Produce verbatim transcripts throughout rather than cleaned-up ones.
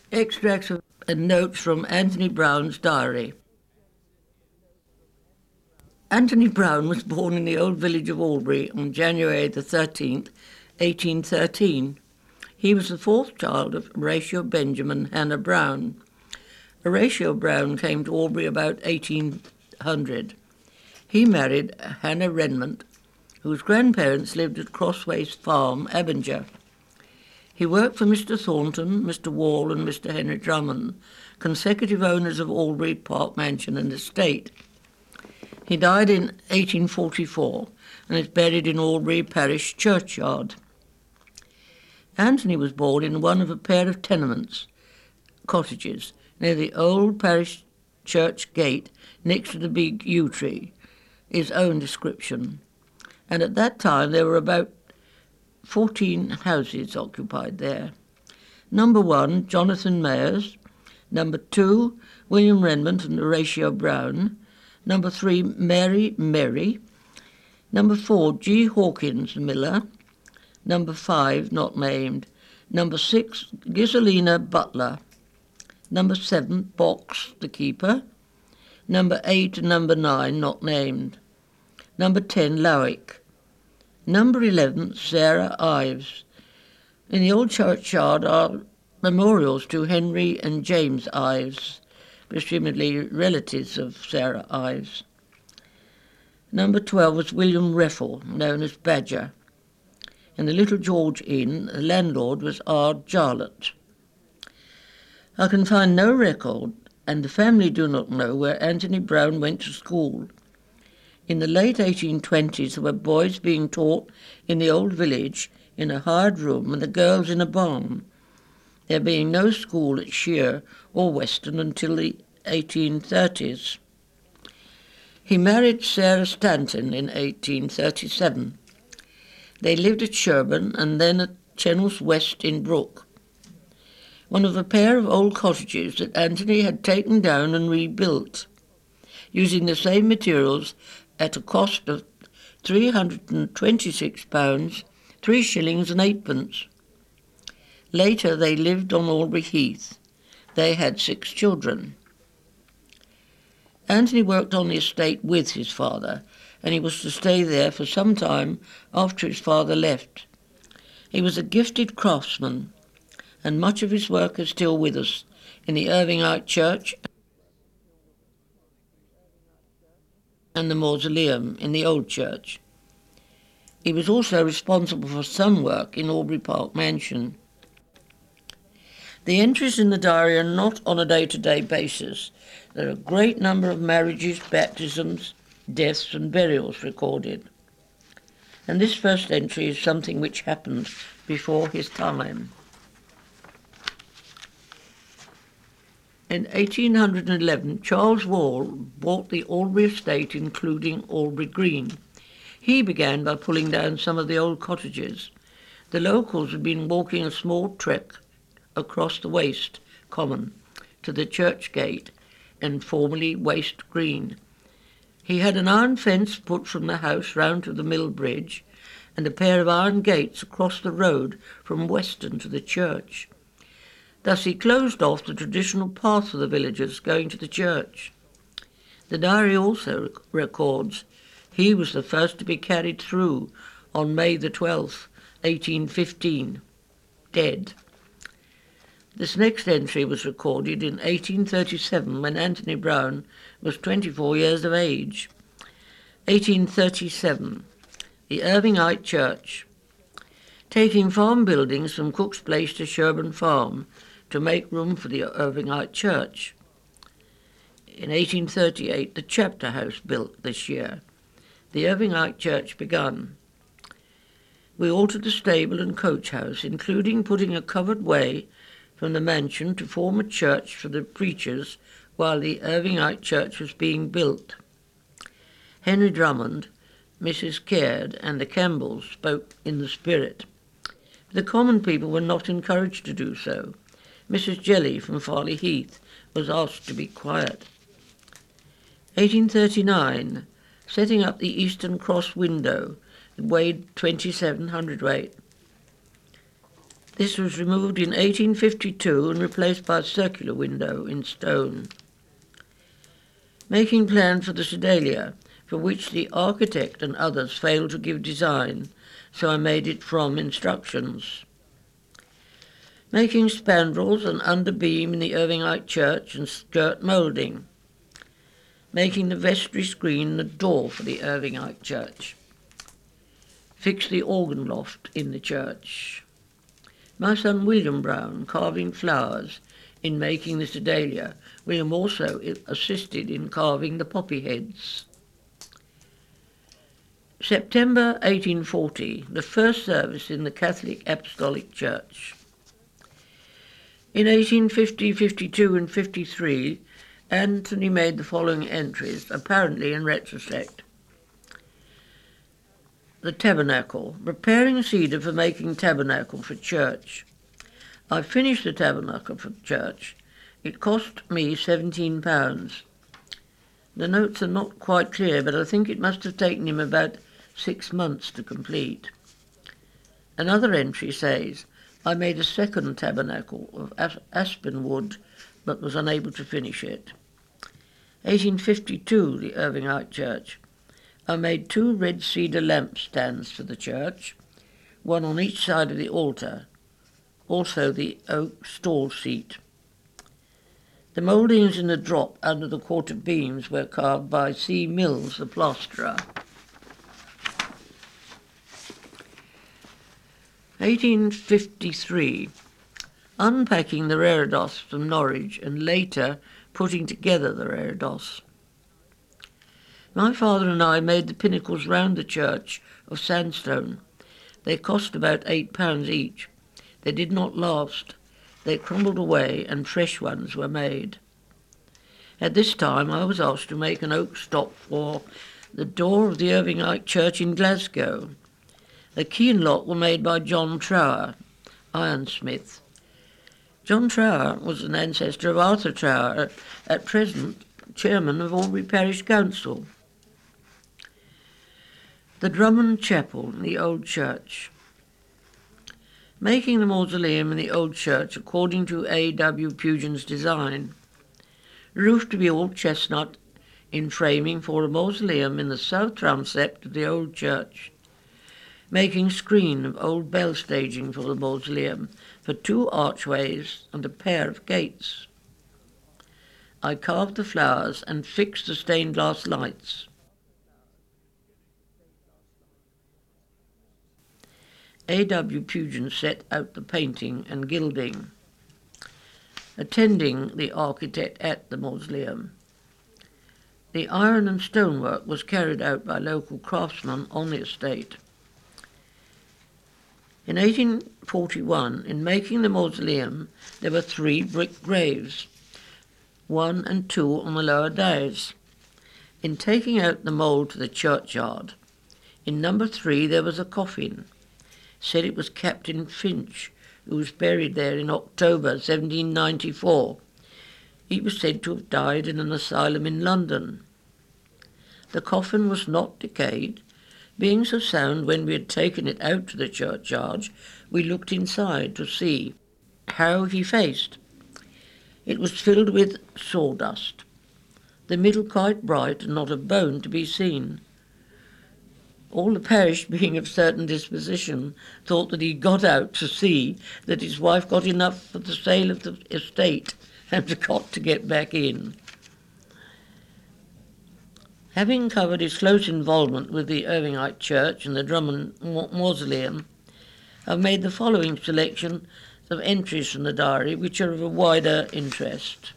Extracts of, and notes from Anthony Browne's diary. Anthony Browne was born in the old village of Albury on January the thirteenth, eighteen thirteen. He was the fourth child of Horatio Benjamin Hannah Browne. Horatio Browne came to Albury about eighteen hundred. He married Hannah Renmont, whose grandparents lived at Crossways Farm, Abinger. He worked for Mister Thornton, Mister Wall and Mister Henry Drummond, consecutive owners of Albury Park Mansion and Estate. He died in eighteen forty-four and is buried in Albury Parish Churchyard. Anthony was born in one of a pair of tenements, cottages, near the old parish church gate next to the big yew tree, his own description. And at that time there were about fourteen houses occupied there. Number one, Jonathan Mayers. Number two, William Renmont and Horatio Browne. Number three, Mary Merry. Number four, G. Hawkins Miller. Number five, not named. Number six, Giselina Butler. Number seven, Box, the keeper. Number eight and number nine, not named. Number ten, Lowick. Number eleven, Sarah Ives. In the old churchyard are memorials to Henry and James Ives, presumably relatives of Sarah Ives. Number twelve was William Reffel, known as Badger. In the Little George Inn, the landlord was R. Jarlett. I can find no record, and the family do not know, where Anthony Browne went to school. In the late eighteen twenties, there were boys being taught in the old village in a hired room and the girls in a barn, there being no school at Shear or Weston until the eighteen thirties. He married Sarah Stanton in eighteen thirty-seven. They lived at Sherborne and then at Chennels West in Brook, one of a pair of old cottages that Anthony had taken down and rebuilt, using the same materials at a cost of three hundred and twenty-six pounds, three shillings and eightpence. Later they lived on Albury Heath. They had six children. Anthony worked on the estate with his father, and he was to stay there for some time after his father left. He was a gifted craftsman, and much of his work is still with us in the Irvingite Church and the mausoleum in the Old Church. He was also responsible for some work in Albury Park Mansion. The entries in the diary are not on a day-to-day basis. There are a great number of marriages, baptisms, deaths and burials recorded. And this first entry is something which happened before his time. In eighteen eleven, Charles Wall bought the Albury estate, including Albury Green. He began by pulling down some of the old cottages. The locals had been walking a small trek across the Waste Common to the church gate, and formerly Waste Green. He had an iron fence put from the house round to the mill bridge, and a pair of iron gates across the road from Weston to the church. Thus he closed off the traditional path of the villagers going to the church. The diary also records he was the first to be carried through on May the twelfth, eighteen fifteen, dead. This next entry was recorded in eighteen thirty-seven when Anthony Browne was twenty-four years of age. eighteen thirty-seven, the Irvingite Church. Taking farm buildings from Cook's Place to Sherborne Farm to make room for the Irvingite Church. In eighteen thirty-eight, the chapter house built this year. The Irvingite Church begun. We altered the stable and coach house, including putting a covered way from the mansion to form a church for the preachers while the Irvingite Church was being built. Henry Drummond, Missus Caird and the Campbells spoke in the spirit. The common people were not encouraged to do so. Missus Jelly from Farley Heath was asked to be quiet. eighteen thirty-nine, setting up the Eastern Cross window. It weighed twenty-seven hundredweight. This was removed in eighteen fifty-two and replaced by a circular window in stone. Making plans for the Sedalia, for which the architect and others failed to give design, so I made it from instructions. Making spandrels and underbeam in the Irvingite church and skirt moulding. Making the vestry screen and the door for the Irvingite church. Fix the organ loft in the church. My son William Brown carving flowers in making the Sedalia. William also assisted in carving the poppy heads. September eighteen forty, the first service in the Catholic Apostolic Church. In eighteen fifty, fifty-two and fifty-three, Anthony made the following entries, apparently in retrospect. The tabernacle, preparing cedar for making tabernacle for church. I finished the tabernacle for church. It cost me seventeen pounds. The notes are not quite clear, but I think it must have taken him about six months to complete. Another entry says, I made a second tabernacle of aspen wood, but was unable to finish it. eighteen fifty-two, the Irvingite Church. I made two red cedar lampstands for the church, one on each side of the altar, also the oak stall seat. The mouldings in the drop under the quarter beams were carved by C. Mills, the plasterer. eighteen fifty-three, unpacking the reredos from Norwich and later putting together the reredos. My father and I made the pinnacles round the church of sandstone. They cost about eight pounds each. They did not last. They crumbled away and fresh ones were made. At this time I was asked to make an oak stop for the door of the Irvingite Church in Glasgow. The key and lock were made by John Trower, ironsmith. John Trower was an ancestor of Arthur Trower, at present chairman of Albury Parish Council. The Drummond Chapel in the Old Church. Making the mausoleum in the Old Church according to A. W. Pugin's design. Roof to be all chestnut in framing for a mausoleum in the south transept of the Old Church. Making screen of old bell staging for the mausoleum, for two archways and a pair of gates. I carved the flowers and fixed the stained glass lights. A. W. Pugin set out the painting and gilding. Attending the architect at the mausoleum. The iron and stonework was carried out by local craftsmen on the estate. In eighteen forty-one, in making the mausoleum, there were three brick graves, one and two on the lower dais. In taking out the mould to the churchyard, in number three there was a coffin. Said it was Captain Finch, who was buried there in October seventeen ninety-four. He was said to have died in an asylum in London. The coffin was not decayed. Being so sound, when we had taken it out to the churchyard, we looked inside to see how he faced. It was filled with sawdust, the middle quite bright and not a bone to be seen. All the parish, being of certain disposition, thought that he got out to see that his wife got enough for the sale of the estate and forgot to get back in. Having covered his close involvement with the Irvingite Church and the Drummond Mausoleum, I've made the following selection of entries from the diary which are of a wider interest.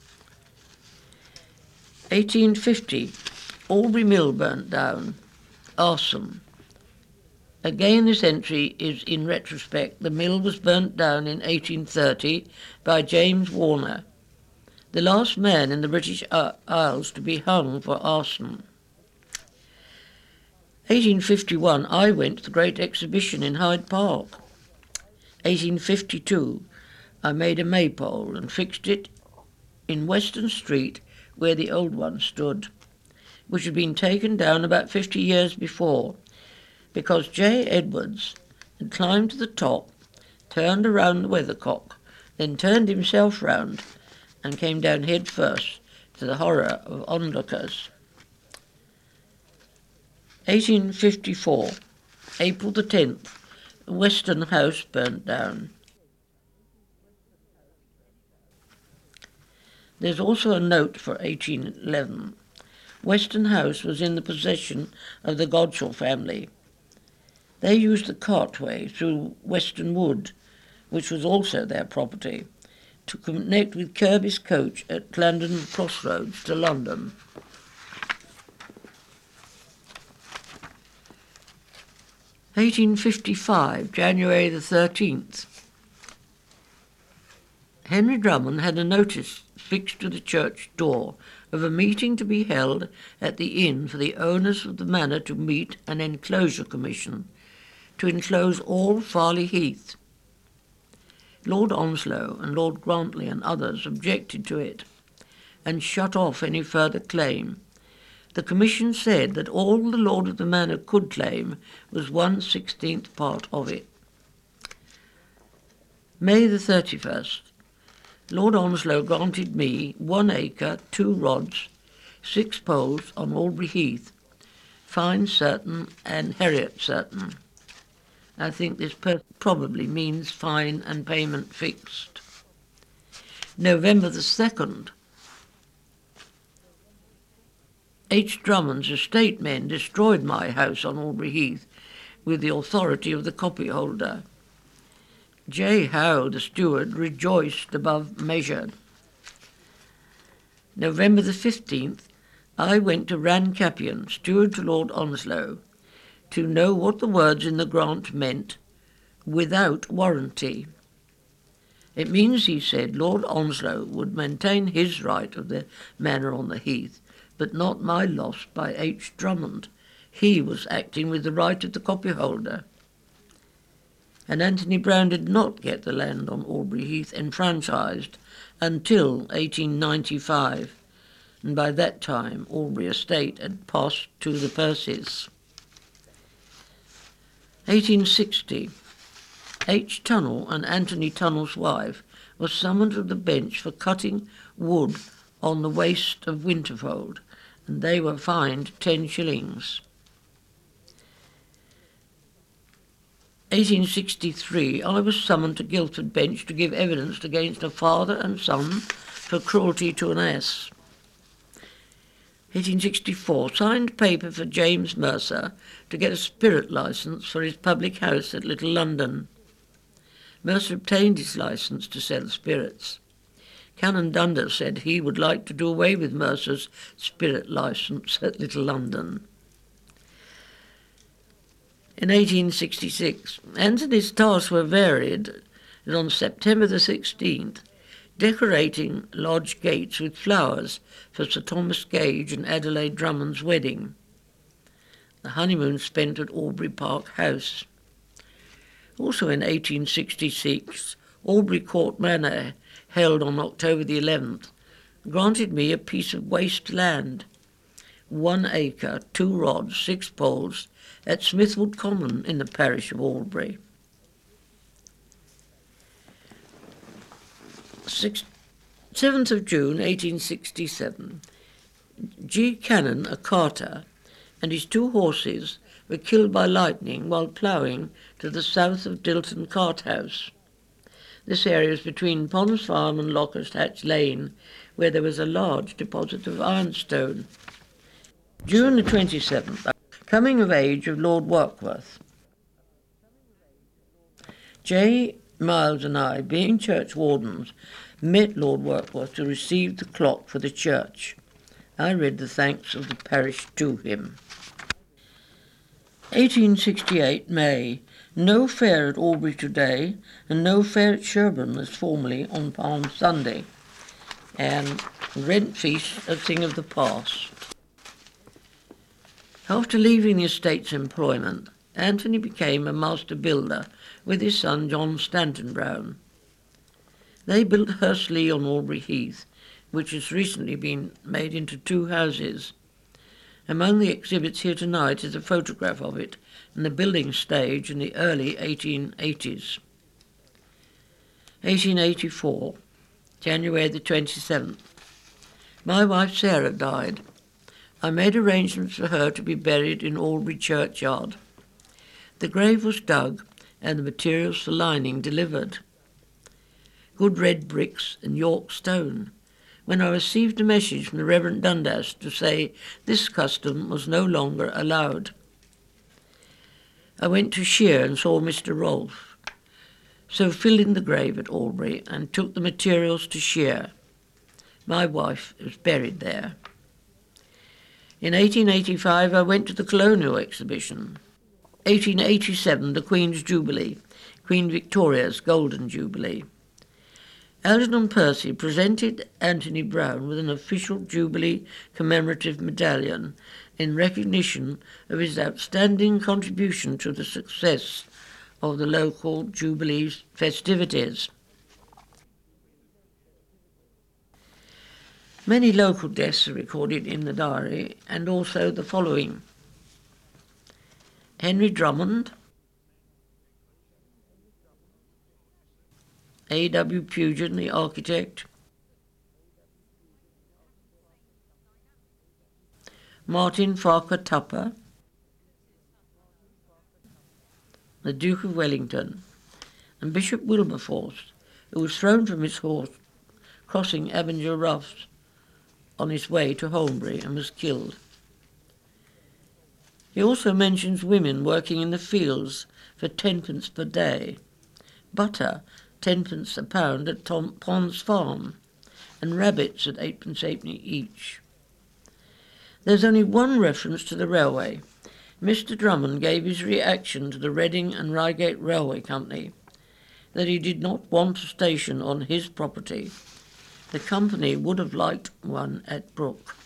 eighteen fifty, Albury Mill burnt down. Arson. Again, this entry is in retrospect. The mill was burnt down in eighteen thirty by James Warner, the last man in the British Isles to be hung for arson. eighteen fifty-one, I went to the Great Exhibition in Hyde Park. eighteen fifty-two, I made a maypole and fixed it in Western Street where the old one stood, which had been taken down about fifty years before, because J. Edwards had climbed to the top, turned around the weathercock, then turned himself round and came down head first, to the horror of onlookers. eighteen fifty-four, April the tenth, Weston House burnt down. There's also a note for eighteen eleven. Weston House was in the possession of the Godshaw family. They used the cartway through Weston Wood, which was also their property, to connect with Kirby's coach at Clarendon Crossroads to London. eighteen fifty-five, January the thirteenth. Henry Drummond had a notice fixed to the church door of a meeting to be held at the inn for the owners of the manor to meet an enclosure commission to enclose all Farley Heath. Lord Onslow and Lord Grantley and others objected to it and shut off any further claim. The commission said that all the lord of the manor could claim was one sixteenth part of it. May the thirty-first. Lord Onslow granted me one acre, two rods, six poles on Albury Heath, fine certain and Heriot certain. I think this per- probably means fine and payment fixed. November the second. H. Drummond's estate men destroyed my house on Albury Heath with the authority of the copyholder. J. Howe, the steward, rejoiced above measure. November the fifteenth, I went to Rancapian, steward to Lord Onslow, to know what the words in the grant meant, without warranty. It means, he said, Lord Onslow would maintain his right of the manor on the heath, but not my loss by H. Drummond. He was acting with the right of the copyholder. And Anthony Browne did not get the land on Albury Heath enfranchised until eighteen ninety-five, and by that time Albury estate had passed to the Percys. eighteen sixty. H. Tunnell and Anthony Tunnell's wife were summoned to the bench for cutting wood on the waste of Winterfold, and they were fined ten shillings. eighteen sixty-three, I was summoned to Guildford bench to give evidence against a father and son for cruelty to an ass. eighteen sixty-four, signed paper for James Mercer to get a spirit licence for his public house at Little London. Mercer obtained his licence to sell spirits. Canon Dundas said he would like to do away with Mercer's spirit licence at Little London. In eighteen sixty-six, Anthony's tasks were varied, and on September the sixteenth, decorating lodge gates with flowers for Sir Thomas Gage and Adelaide Drummond's wedding. The honeymoon spent at Albury Park House. Also in eighteen sixty-six, Albury Court Manor, held on October the eleventh, granted me a piece of waste land, one acre, two rods, six poles, at Smithwood Common in the parish of Albury. seventh of June, eighteen sixty-seven. G. Cannon, a carter, and his two horses were killed by lightning while ploughing to the south of Dilton Cart House. This area is between Ponds Farm and Lockhurst Hatch Lane, where there was a large deposit of ironstone. June the twenty-seventh. Coming of age of Lord Warkworth. J. Miles and I, being churchwardens, met Lord Warkworth to receive the clock for the church. I read the thanks of the parish to him. eighteen sixty-eight, May. No fair at Albury today, and no fair at Sherborne as formerly on Palm Sunday. And rent feast, a thing of the past. After leaving the estate's employment, Anthony became a master builder with his son John Stanton Browne. They built Hursley on Albury Heath, which has recently been made into two houses. Among the exhibits here tonight is a photograph of it and the building stage in the early eighteen eighties. eighteen eighty-four, January the twenty-seventh. My wife Sarah died. I made arrangements for her to be buried in Albury churchyard. The grave was dug and the materials for lining delivered. Good red bricks and York stone, when I received a message from the Reverend Dundas to say this custom was no longer allowed. I went to Shear and saw Mister Rolfe, so filled in the grave at Albury and took the materials to Shear. My wife was buried there. In eighteen eighty-five I went to the Colonial Exhibition. eighteen eighty-seven, the Queen's Jubilee, Queen Victoria's Golden Jubilee. Algernon Percy presented Anthony Browne with an official Jubilee commemorative medallion in recognition of his outstanding contribution to the success of the local Jubilee festivities. Many local deaths are recorded in the diary, and also the following: Henry Drummond, A W Pugin, the architect, Martin Farquhar Tupper, the Duke of Wellington, and Bishop Wilberforce, who was thrown from his horse crossing Abinger Roughs on his way to Holmbury and was killed. He also mentions women working in the fields for tenpence per day, butter tenpence a pound at Tom Pond's farm, and rabbits at eightpence halfpenny each. There's only one reference to the railway. Mister Drummond gave his reaction to the Reading and Reigate Railway Company, that he did not want a station on his property. The company would have liked one at Brook.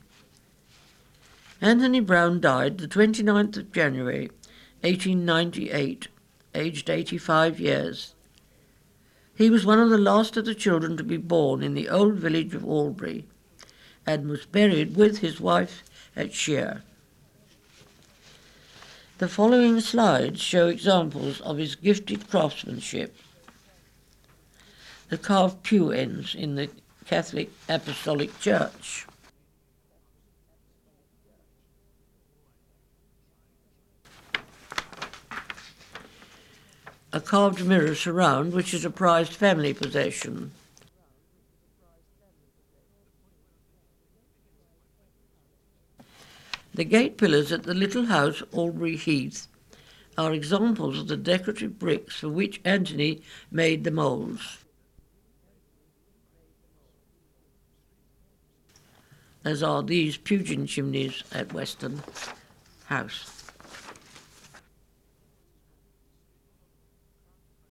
Anthony Browne died the twenty-ninth of January, eighteen ninety-eight, aged eighty-five years. He was one of the last of the children to be born in the old village of Albury, and was buried with his wife at Shear. The following slides show examples of his gifted craftsmanship. The carved pew ends in the Catholic Apostolic Church. A carved mirror surround, which is a prized family possession. The gate pillars at the little house Albury Heath are examples of the decorative bricks for which Anthony made the moulds, as are these Pugin chimneys at Weston House.